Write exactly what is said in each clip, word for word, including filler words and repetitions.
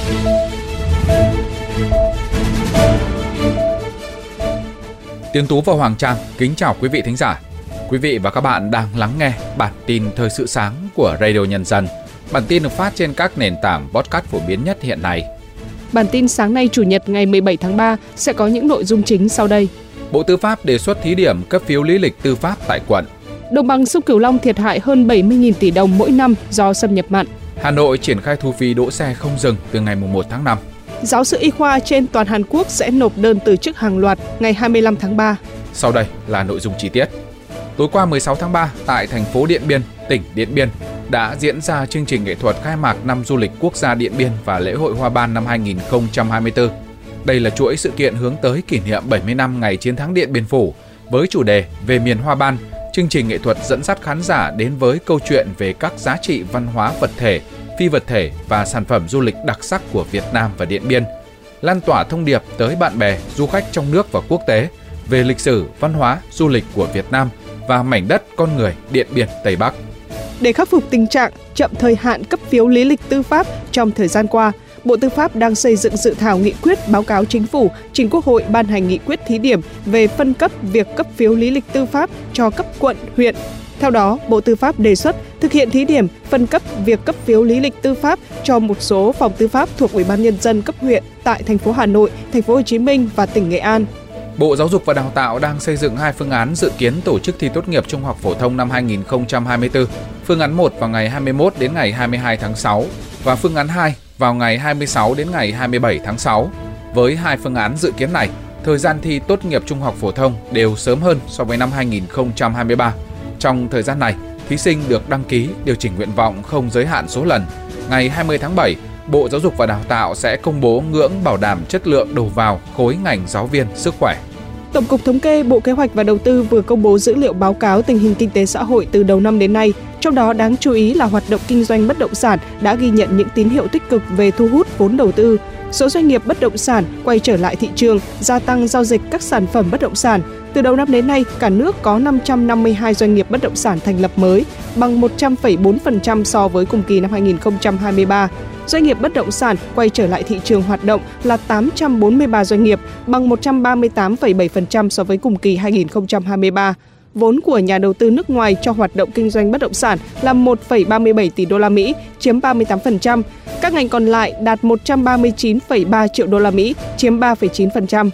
Tiến Tú và Hoàng Trang kính chào quý vị thính giả. Quý vị và các bạn đang lắng nghe bản tin thời sự sáng của Radio Nhân dân. Bản tin được phát trên các nền tảng podcast phổ biến nhất hiện nay. Bản tin sáng nay Chủ nhật ngày mười bảy tháng ba sẽ có những nội dung chính sau đây. Bộ Tư pháp đề xuất thí điểm cấp phiếu lý lịch tư pháp tại quận. Đồng bằng sông Cửu Long thiệt hại hơn bảy mươi nghìn tỷ đồng mỗi năm do xâm nhập mặn. Hà Nội triển khai thu phí đỗ xe không dừng từ ngày mùng một tháng năm. Giáo sư y khoa trên toàn Hàn Quốc sẽ nộp đơn từ chức hàng loạt ngày hai mươi lăm tháng ba. Sau đây là nội dung chi tiết. Tối qua mười sáu tháng ba, tại thành phố Điện Biên, tỉnh Điện Biên, đã diễn ra chương trình nghệ thuật khai mạc năm du lịch quốc gia Điện Biên và lễ hội Hoa Ban năm hai nghìn không trăm hai mươi tư. Đây là chuỗi sự kiện hướng tới kỷ niệm bảy mươi năm ngày chiến thắng Điện Biên Phủ. Với chủ đề Về miền Hoa Ban, chương trình nghệ thuật dẫn dắt khán giả đến với câu chuyện về các giá trị văn hóa vật thể, phi vật thể và sản phẩm du lịch đặc sắc của Việt Nam và Điện Biên, lan tỏa thông điệp tới bạn bè, du khách trong nước và quốc tế về lịch sử, văn hóa, du lịch của Việt Nam và mảnh đất con người Điện Biên Tây Bắc. Để khắc phục tình trạng chậm thời hạn cấp phiếu lý lịch tư pháp trong thời gian qua, Bộ Tư pháp đang xây dựng dự thảo nghị quyết báo cáo Chính phủ trình Quốc hội ban hành nghị quyết thí điểm về phân cấp việc cấp phiếu lý lịch tư pháp cho cấp quận, huyện. Theo đó, Bộ Tư pháp đề xuất thực hiện thí điểm phân cấp việc cấp phiếu lý lịch tư pháp cho một số phòng tư pháp thuộc Ủy ban Nhân dân cấp huyện tại thành phố Hà Nội, thành phố Hồ Chí Minh và tỉnh Nghệ An. Bộ Giáo dục và Đào tạo đang xây dựng hai phương án dự kiến tổ chức thi tốt nghiệp trung học phổ thông năm hai nghìn không trăm hai mươi tư. Phương án một vào ngày hai mươi mốt đến ngày hai mươi hai tháng sáu và phương án hai vào ngày hai mươi sáu đến ngày hai mươi bảy tháng sáu. Với hai phương án dự kiến này, thời gian thi tốt nghiệp trung học phổ thông đều sớm hơn so với năm hai nghìn không trăm hai mươi ba. Trong thời gian này, thí sinh được đăng ký điều chỉnh nguyện vọng không giới hạn số lần. Ngày hai mươi tháng bảy, Bộ Giáo dục và Đào tạo sẽ công bố ngưỡng bảo đảm chất lượng đầu vào khối ngành giáo viên sức khỏe. Tổng cục Thống kê, Bộ Kế hoạch và Đầu tư vừa công bố dữ liệu báo cáo tình hình kinh tế xã hội từ đầu năm đến nay. Trong đó đáng chú ý là hoạt động kinh doanh bất động sản đã ghi nhận những tín hiệu tích cực về thu hút vốn đầu tư. Số doanh nghiệp bất động sản quay trở lại thị trường, gia tăng giao dịch các sản phẩm bất động sản. Từ đầu năm đến nay, cả nước có năm trăm năm mươi hai doanh nghiệp bất động sản thành lập mới, bằng một trăm phẩy bốn phần trăm so với cùng kỳ năm hai nghìn không trăm hai mươi ba. Doanh nghiệp bất động sản quay trở lại thị trường hoạt động là tám trăm bốn mươi ba doanh nghiệp, bằng một trăm ba mươi tám phẩy bảy phần trăm so với cùng kỳ hai nghìn không trăm hai mươi ba. Vốn của nhà đầu tư nước ngoài cho hoạt động kinh doanh bất động sản là một phẩy ba mươi bảy tỷ đô la Mỹ, chiếm ba mươi tám phần trăm. Các ngành còn lại đạt một trăm ba mươi chín phẩy ba triệu đô la Mỹ, chiếm ba phẩy chín phần trăm.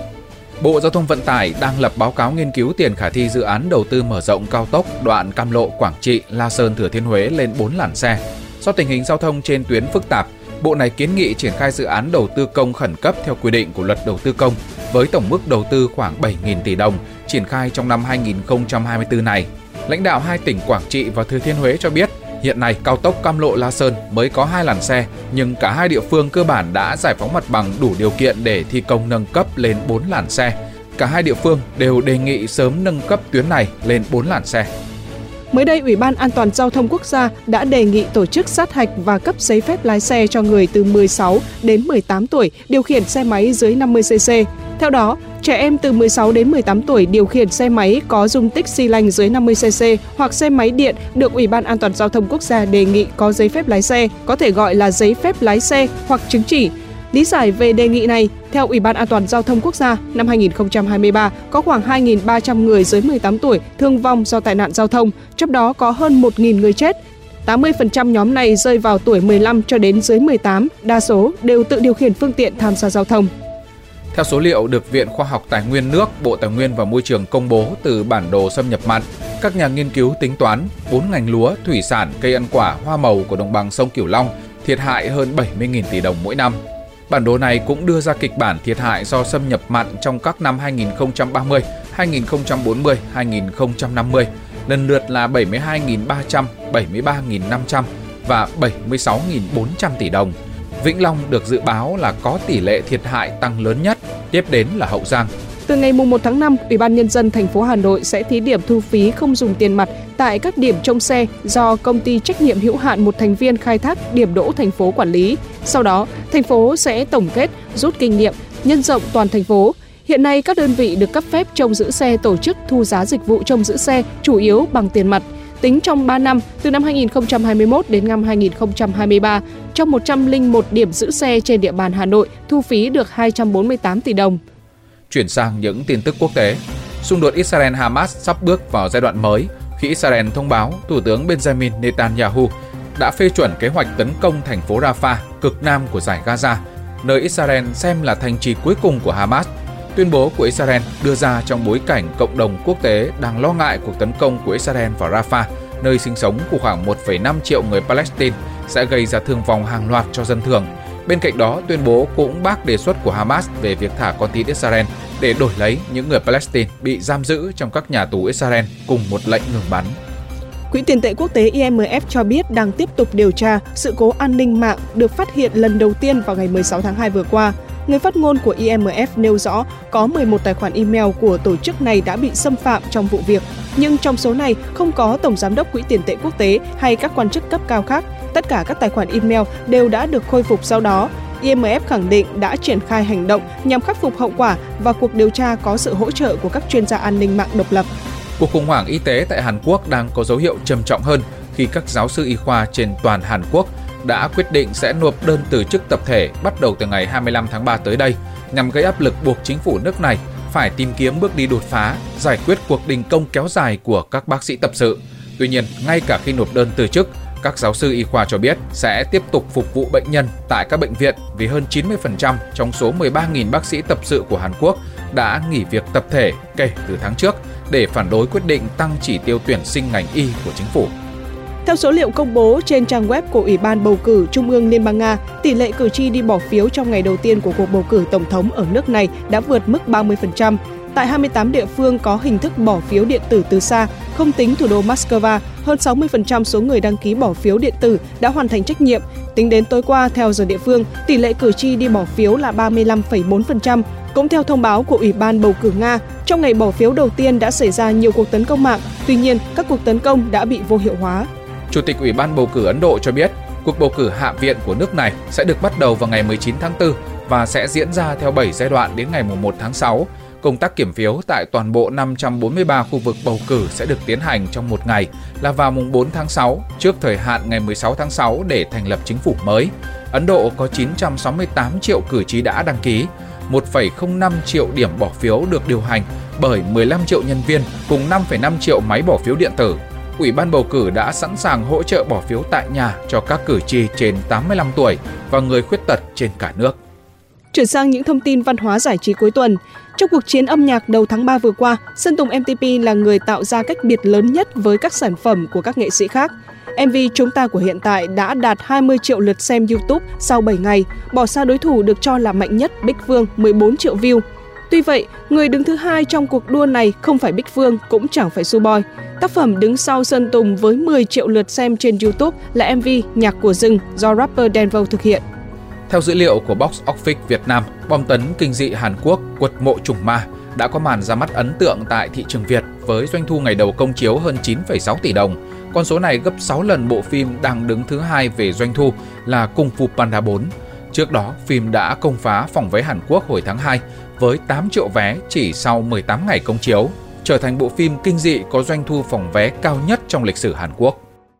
Bộ Giao thông Vận tải đang lập báo cáo nghiên cứu tiền khả thi dự án đầu tư mở rộng cao tốc đoạn Cam Lộ - Quảng Trị - La Sơn - Thừa Thiên Huế lên bốn làn xe. Do tình hình giao thông trên tuyến phức tạp, Bộ này kiến nghị triển khai dự án đầu tư công khẩn cấp theo quy định của Luật Đầu tư công với tổng mức đầu tư khoảng bảy nghìn tỷ đồng, triển khai trong năm hai nghìn không trăm hai mươi tư này. Lãnh đạo hai tỉnh Quảng Trị và Thừa Thiên Huế cho biết, hiện nay cao tốc Cam Lộ - La Sơn mới có hai làn xe, nhưng cả hai địa phương cơ bản đã giải phóng mặt bằng đủ điều kiện để thi công nâng cấp lên bốn làn xe. Cả hai địa phương đều đề nghị sớm nâng cấp tuyến này lên bốn làn xe. Mới đây, Ủy ban An toàn Giao thông Quốc gia đã đề nghị tổ chức sát hạch và cấp giấy phép lái xe cho người từ mười sáu đến mười tám tuổi điều khiển xe máy dưới năm mươi xê xê. Theo đó, trẻ em từ mười sáu đến mười tám tuổi điều khiển xe máy có dung tích xi lanh dưới năm mươi xê xê hoặc xe máy điện được Ủy ban An toàn Giao thông Quốc gia đề nghị có giấy phép lái xe, có thể gọi là giấy phép lái xe hoặc chứng chỉ. Lý giải về đề nghị này, theo Ủy ban An toàn Giao thông Quốc gia, năm hai nghìn không trăm hai mươi ba có khoảng hai nghìn ba trăm người dưới mười tám tuổi thương vong do tai nạn giao thông, trong đó có hơn một nghìn người chết. tám mươi phần trăm nhóm này rơi vào tuổi mười lăm cho đến dưới mười tám, đa số đều tự điều khiển phương tiện tham gia giao thông. Theo số liệu được Viện Khoa học Tài nguyên nước, Bộ Tài nguyên và Môi trường công bố từ bản đồ xâm nhập mặn, các nhà nghiên cứu tính toán bốn ngành lúa, thủy sản, cây ăn quả, hoa màu của đồng bằng sông Cửu Long thiệt hại hơn bảy mươi nghìn tỷ đồng mỗi năm. Bản đồ này cũng đưa ra kịch bản thiệt hại do xâm nhập mặn trong các năm hai nghìn không trăm ba mươi, hai nghìn không trăm bốn mươi, hai nghìn không trăm năm mươi, lần lượt là bảy mươi hai nghìn ba trăm, bảy mươi ba nghìn năm trăm và bảy mươi sáu nghìn bốn trăm tỷ đồng. Vĩnh Long được dự báo là có tỷ lệ thiệt hại tăng lớn nhất, tiếp đến là Hậu Giang. Từ ngày mùng một tháng năm, Ủy ban Nhân dân thành phố Hà Nội sẽ thí điểm thu phí không dùng tiền mặt tại các điểm trông xe do Công ty trách nhiệm hữu hạn một thành viên khai thác điểm đỗ thành phố quản lý. Sau đó, thành phố sẽ tổng kết, rút kinh nghiệm, nhân rộng toàn thành phố. Hiện nay, các đơn vị được cấp phép trông giữ xe tổ chức thu giá dịch vụ trông giữ xe chủ yếu bằng tiền mặt. Tính trong ba năm, từ năm hai nghìn không trăm hai mươi mốt đến năm hai nghìn không trăm hai mươi ba, trong một trăm lẻ một điểm giữ xe trên địa bàn Hà Nội thu phí được hai trăm bốn mươi tám tỷ đồng. Chuyển sang những tin tức quốc tế. Xung đột Israel-Hamas sắp bước vào giai đoạn mới khi Israel thông báo Thủ tướng Benjamin Netanyahu đã phê chuẩn kế hoạch tấn công thành phố Rafah, cực nam của dải Gaza, nơi Israel xem là thành trì cuối cùng của Hamas. Tuyên bố của Israel đưa ra trong bối cảnh cộng đồng quốc tế đang lo ngại cuộc tấn công của Israel vào Rafah, nơi sinh sống của khoảng một phẩy năm triệu người Palestine, sẽ gây ra thương vong hàng loạt cho dân thường. Bên cạnh đó, tuyên bố cũng bác đề xuất của Hamas về việc thả con tin Israel để đổi lấy những người Palestine bị giam giữ trong các nhà tù Israel cùng một lệnh ngừng bắn. Quỹ tiền tệ quốc tế I M F cho biết đang tiếp tục điều tra sự cố an ninh mạng được phát hiện lần đầu tiên vào ngày mười sáu tháng hai vừa qua. Người phát ngôn của I M F nêu rõ có mười một tài khoản email của tổ chức này đã bị xâm phạm trong vụ việc, nhưng trong số này không có Tổng Giám đốc Quỹ tiền tệ quốc tế hay các quan chức cấp cao khác. Tất cả các tài khoản email đều đã được khôi phục sau đó. I M F khẳng định đã triển khai hành động nhằm khắc phục hậu quả và cuộc điều tra có sự hỗ trợ của các chuyên gia an ninh mạng độc lập. Cuộc khủng hoảng y tế tại Hàn Quốc đang có dấu hiệu trầm trọng hơn khi các giáo sư y khoa trên toàn Hàn Quốc đã quyết định sẽ nộp đơn từ chức tập thể bắt đầu từ ngày hai mươi lăm tháng ba tới đây, nhằm gây áp lực buộc chính phủ nước này phải tìm kiếm bước đi đột phá, giải quyết cuộc đình công kéo dài của các bác sĩ tập sự. Tuy nhiên, ngay cả khi nộp đơn từ chức, các giáo sư y khoa cho biết sẽ tiếp tục phục vụ bệnh nhân tại các bệnh viện vì hơn chín mươi phần trăm trong số mười ba nghìn bác sĩ tập sự của Hàn Quốc đã nghỉ việc tập thể kể từ tháng trước để phản đối quyết định tăng chỉ tiêu tuyển sinh ngành y của chính phủ. Theo số liệu công bố trên trang web của Ủy ban Bầu cử Trung ương Liên bang Nga, tỷ lệ cử tri đi bỏ phiếu trong ngày đầu tiên của cuộc bầu cử tổng thống ở nước này đã vượt mức ba mươi phần trăm. Tại hai mươi tám địa phương có hình thức bỏ phiếu điện tử từ xa, không tính thủ đô Moscow, hơn sáu mươi phần trăm số người đăng ký bỏ phiếu điện tử đã hoàn thành trách nhiệm. Tính đến tối qua, theo giờ địa phương, tỷ lệ cử tri đi bỏ phiếu là ba mươi lăm phẩy bốn phần trăm. Cũng theo thông báo của Ủy ban Bầu cử Nga, trong ngày bỏ phiếu đầu tiên đã xảy ra nhiều cuộc tấn công mạng, tuy nhiên các cuộc tấn công đã bị vô hiệu hóa. Chủ tịch Ủy ban Bầu cử Ấn Độ cho biết, cuộc bầu cử hạ viện của nước này sẽ được bắt đầu vào ngày mười chín tháng tư và sẽ diễn ra theo bảy giai đoạn đến ngày mùng một tháng sáu. Công tác kiểm phiếu tại toàn bộ năm trăm bốn mươi ba khu vực bầu cử sẽ được tiến hành trong một ngày là vào mùng bốn tháng sáu, trước thời hạn ngày mười sáu tháng sáu để thành lập chính phủ mới. Ấn Độ có chín trăm sáu mươi tám triệu cử tri đã đăng ký, một phẩy không năm triệu điểm bỏ phiếu được điều hành bởi mười lăm triệu nhân viên cùng năm phẩy năm triệu máy bỏ phiếu điện tử. Ủy ban bầu cử đã sẵn sàng hỗ trợ bỏ phiếu tại nhà cho các cử tri trên tám mươi lăm tuổi và người khuyết tật trên cả nước. Chuyển sang những thông tin văn hóa giải trí cuối tuần. Trong cuộc chiến âm nhạc đầu tháng ba vừa qua, Sơn Tùng em tê pê là người tạo ra cách biệt lớn nhất với các sản phẩm của các nghệ sĩ khác. em vê Chúng ta của hiện tại đã đạt hai mươi triệu lượt xem YouTube sau bảy ngày, bỏ xa đối thủ được cho là mạnh nhất Bích Phương mười bốn triệu view. Tuy vậy, người đứng thứ hai trong cuộc đua này không phải Bích Phương, cũng chẳng phải Suboi. Tác phẩm đứng sau Sơn Tùng với mười triệu lượt xem trên YouTube là em vê Nhạc của rừng do rapper Denvo thực hiện. Theo dữ liệu của Box Office Việt Nam, bom tấn kinh dị Hàn Quốc Quật mộ trùng ma đã có màn ra mắt ấn tượng tại thị trường Việt với doanh thu ngày đầu công chiếu hơn chín phẩy sáu tỷ đồng. Con số này gấp sáu lần bộ phim đang đứng thứ hai về doanh thu là Kung Fu Panda bốn. Trước đó, phim đã công phá phòng vé Hàn Quốc hồi tháng hai với tám triệu vé chỉ sau mười tám ngày công chiếu, trở thành bộ phim kinh dị có doanh thu phòng vé cao nhất trong lịch sử Hàn Quốc.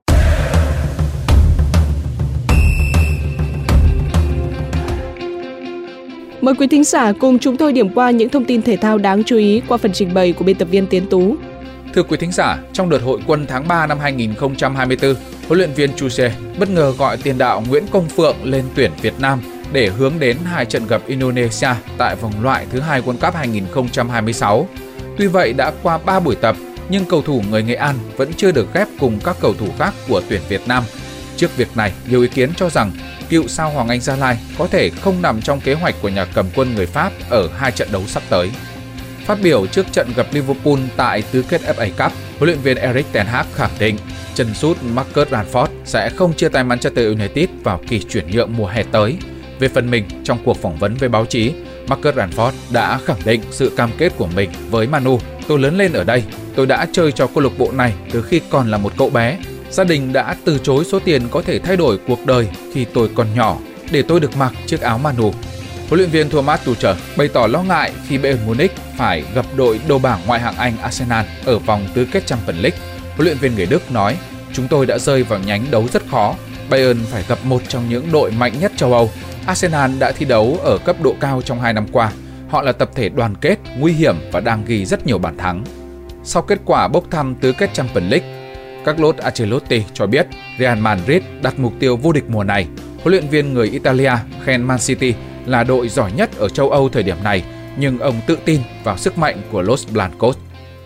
Mời quý thính giả cùng chúng tôi điểm qua những thông tin thể thao đáng chú ý qua phần trình bày của biên tập viên Tiến Tú. Thưa quý thính giả, trong đợt hội quân tháng ba năm hai nghìn không trăm hai mươi tư, huấn luyện viên Chuse bất ngờ gọi tiền đạo Nguyễn Công Phượng lên tuyển Việt Nam để hướng đến hai trận gặp Indonesia tại vòng loại thứ hai World Cup hai nghìn không trăm hai mươi sáu. Tuy vậy đã qua ba buổi tập, nhưng cầu thủ người Nghệ An vẫn chưa được ghép cùng các cầu thủ khác của tuyển Việt Nam. Trước việc này, nhiều ý kiến cho rằng cựu sao Hoàng Anh Gia Lai có thể không nằm trong kế hoạch của nhà cầm quân người Pháp ở hai trận đấu sắp tới. Phát biểu trước trận gặp Liverpool tại tứ kết ép a Cup, huấn luyện viên Erik ten Hag khẳng định chân sút Marcus Rashford sẽ không chia tay Manchester United vào kỳ chuyển nhượng mùa hè tới. Về phần mình, trong cuộc phỏng vấn với báo chí, Marcus Rashford đã khẳng định sự cam kết của mình với Manu. Tôi lớn lên ở đây, tôi đã chơi cho câu lạc bộ này từ khi còn là một cậu bé. Gia đình đã từ chối số tiền có thể thay đổi cuộc đời khi tôi còn nhỏ để tôi được mặc chiếc áo Manu. Huấn luyện viên Thomas Tuchel bày tỏ lo ngại khi Bayern Munich phải gặp đội đầu bảng ngoại hạng Anh Arsenal ở vòng tứ kết Champions League. Huấn luyện viên người Đức nói, chúng tôi đã rơi vào nhánh đấu rất khó. Bayern phải gặp một trong những đội mạnh nhất châu Âu. Arsenal đã thi đấu ở cấp độ cao trong hai năm qua. Họ là tập thể đoàn kết, nguy hiểm và đang ghi rất nhiều bàn thắng. Sau kết quả bốc thăm tứ kết Champions League, Carlo Ancelotti cho biết Real Madrid đặt mục tiêu vô địch mùa này. Huấn luyện viên người Italia khen Man City là đội giỏi nhất ở châu Âu thời điểm này, nhưng ông tự tin vào sức mạnh của Los Blancos.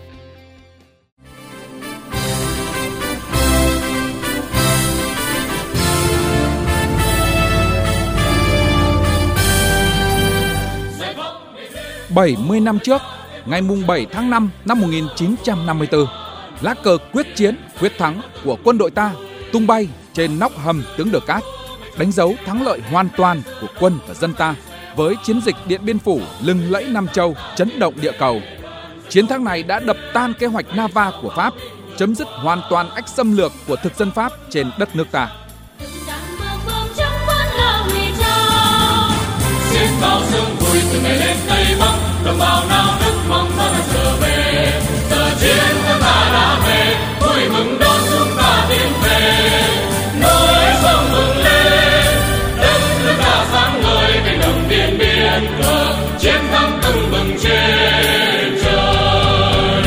bảy mươi năm trước, ngày bảy tháng năm năm một nghìn chín trăm năm mươi tư, lá cờ quyết chiến, quyết thắng của quân đội ta tung bay trên nóc hầm tướng Đờ Cát, đánh dấu thắng lợi hoàn toàn của quân và dân ta với chiến dịch Điện Biên Phủ lừng lẫy Nam Châu, chấn động địa cầu. Chiến thắng này đã đập tan kế hoạch Nava của Pháp, chấm dứt hoàn toàn ách xâm lược của thực dân Pháp trên đất nước ta. Xiết bao sương vui từ ngày lên Tây Bắc, đồng bào nao nức mong ta trở về. Giờ chiến thắng ta đã về, vui mừng đón chúng ta tiến về. Núi sông bừng lên, đất nước ta sáng ngời cánh đồng Điện Biên cờ, chiến thắng tưng bừng trên trời.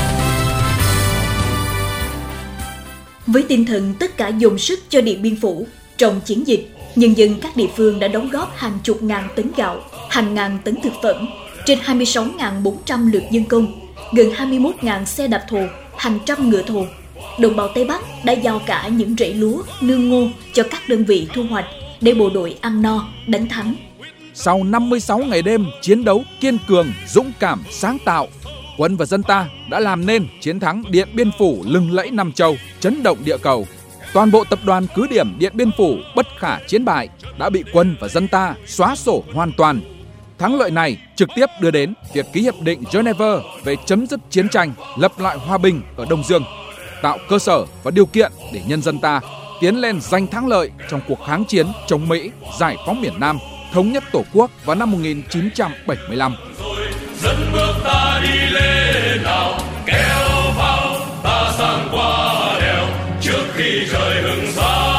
Với tinh thần tất cả dồn sức cho Điện Biên Phủ trong chiến dịch, nhân dân các địa phương đã đóng góp hàng chục ngàn tấn gạo, hàng ngàn tấn thực phẩm, trên hai mươi sáu nghìn bốn trăm lượt dân công, gần hai mươi mốt nghìn xe đạp thồ, hàng trăm ngựa thồ. Đồng bào Tây Bắc đã giao cả những rẫy lúa, nương ngô cho các đơn vị thu hoạch để bộ đội ăn no, đánh thắng. Sau năm mươi sáu ngày đêm chiến đấu kiên cường, dũng cảm, sáng tạo, quân và dân ta đã làm nên chiến thắng Điện Biên Phủ lừng lẫy Nam Châu, chấn động địa cầu. Toàn bộ tập đoàn cứ điểm Điện Biên Phủ bất khả chiến bại đã bị quân và dân ta xóa sổ hoàn toàn. Thắng lợi này trực tiếp đưa đến việc ký hiệp định Geneva về chấm dứt chiến tranh, lập lại hòa bình ở Đông Dương, tạo cơ sở và điều kiện để nhân dân ta tiến lên giành thắng lợi trong cuộc kháng chiến chống Mỹ, giải phóng miền Nam, thống nhất Tổ quốc vào năm một nghìn chín trăm bảy mươi lăm. Dẫn bước ta đi lên nào, kéo vào ta sang qua đèo trước khi trời hừng sáng.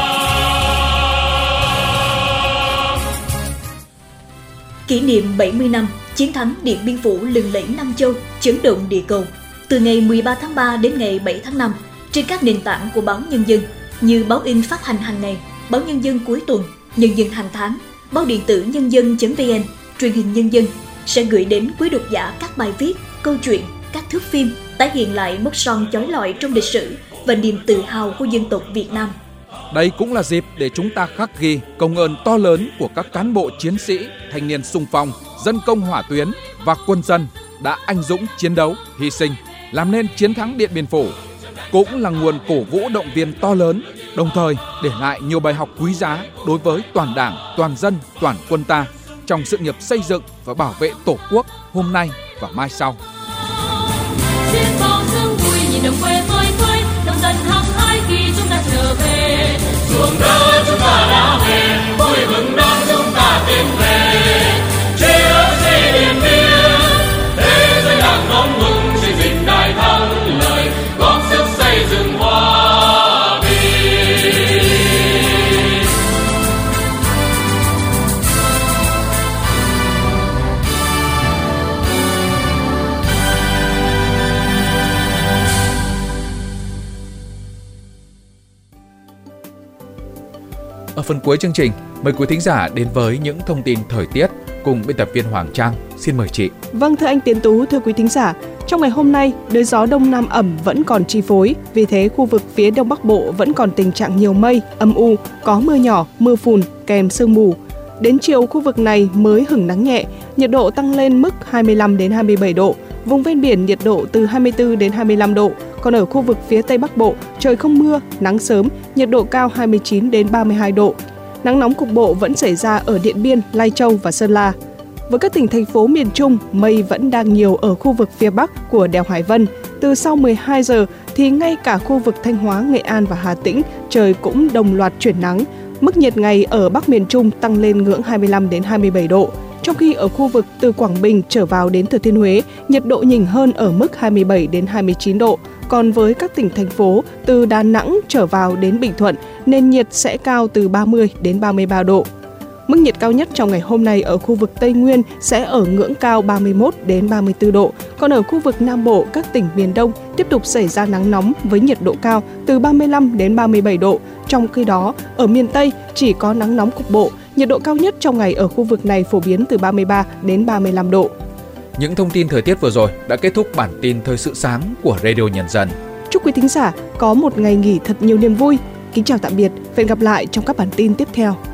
Kỷ niệm bảy mươi năm chiến thắng Điện Biên Phủ lừng lẫy Nam Châu, chấn động địa cầu. Từ ngày mười ba tháng ba đến ngày bảy tháng năm, trên các nền tảng của báo Nhân dân như báo in phát hành hàng ngày, báo Nhân dân cuối tuần, Nhân dân hàng tháng, báo điện tử nhân dân.vn, truyền hình Nhân dân sẽ gửi đến quý độc giả các bài viết, câu chuyện, các thước phim tái hiện lại mốc son chói lọi trong lịch sử và niềm tự hào của dân tộc Việt Nam. Đây cũng là dịp để chúng ta khắc ghi công ơn to lớn của các cán bộ chiến sĩ, thanh niên xung phong, dân công hỏa tuyến và quân dân đã anh dũng chiến đấu, hy sinh, làm nên chiến thắng Điện Biên Phủ. Cũng là nguồn cổ vũ động viên to lớn, đồng thời để lại nhiều bài học quý giá đối với toàn Đảng, toàn dân, toàn quân ta trong sự nghiệp xây dựng và bảo vệ Tổ quốc hôm nay và mai sau. Xiết bao sương vui nhìn đồng quê phơi phới, nông dân hăng hái khi chúng ta trở về. Ruộng đất chúng ta đã về, vui mừng đón chúng ta tiến về. Chia sẻ Điện Biên, thế giới đang đón mừng chiến dịch đại thắng lợi, góp sức xây dựng hòa bình. Ở phần cuối chương trình, mời quý thính giả đến với những thông tin thời tiết cùng biên tập viên Hoàng Trang. Xin mời chị. Vâng, thưa anh Tiến Tú, thưa quý thính giả, trong ngày hôm nay, đới gió đông nam ẩm vẫn còn chi phối, vì thế khu vực phía Đông Bắc Bộ vẫn còn tình trạng nhiều mây, âm u, có mưa nhỏ, mưa phùn kèm sương mù. Đến chiều khu vực này mới hửng nắng nhẹ, nhiệt độ tăng lên mức hai mươi lăm đến hai mươi bảy độ, vùng ven biển nhiệt độ từ hai mươi tư đến hai mươi lăm độ. Còn ở khu vực phía Tây Bắc Bộ, trời không mưa, nắng sớm, nhiệt độ cao hai mươi chín đến ba mươi hai độ. Nắng nóng cục bộ vẫn xảy ra ở Điện Biên, Lai Châu và Sơn La. Với các tỉnh thành phố miền Trung, mây vẫn đang nhiều ở khu vực phía Bắc của đèo Hải Vân. Từ sau mười hai giờ thì ngay cả khu vực Thanh Hóa, Nghệ An và Hà Tĩnh trời cũng đồng loạt chuyển nắng. Mức nhiệt ngày ở Bắc miền Trung tăng lên ngưỡng hai mươi lăm đến hai mươi bảy độ. Trong khi ở khu vực từ Quảng Bình trở vào đến Thừa Thiên Huế, nhiệt độ nhỉnh hơn ở mức hai mươi bảy đến hai mươi chín độ. Còn với các tỉnh thành phố từ Đà Nẵng trở vào đến Bình Thuận, nền nhiệt sẽ cao từ ba mươi đến ba mươi ba độ. Mức nhiệt cao nhất trong ngày hôm nay ở khu vực Tây Nguyên sẽ ở ngưỡng cao ba mươi mốt đến ba mươi tư độ, còn ở khu vực Nam Bộ, các tỉnh miền Đông tiếp tục xảy ra nắng nóng với nhiệt độ cao từ ba mươi lăm đến ba mươi bảy độ. Trong khi đó, ở miền Tây chỉ có nắng nóng cục bộ, nhiệt độ cao nhất trong ngày ở khu vực này phổ biến từ ba mươi ba đến ba mươi lăm độ. Những thông tin thời tiết vừa rồi đã kết thúc bản tin thời sự sáng của Radio Nhân dân. Chúc quý thính giả có một ngày nghỉ thật nhiều niềm vui. Kính chào tạm biệt và hẹn gặp lại trong các bản tin tiếp theo.